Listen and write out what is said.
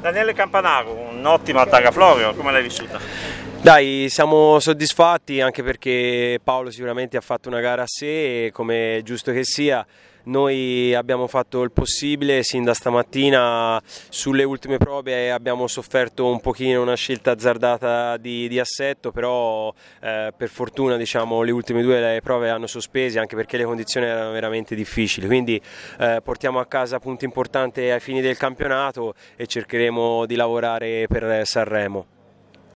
Daniele Campanaro, un'ottima targa Florio, come l'hai vissuta? Dai, siamo soddisfatti anche perché Paolo sicuramente ha fatto una gara a sé e come è giusto che sia noi abbiamo fatto il possibile sin da stamattina. Sulle ultime prove abbiamo sofferto un pochino una scelta azzardata di assetto, però per fortuna diciamo le ultime due le prove hanno sospesi anche perché le condizioni erano veramente difficili, quindi portiamo a casa punti importanti ai fini del campionato e cercheremo di lavorare per Sanremo.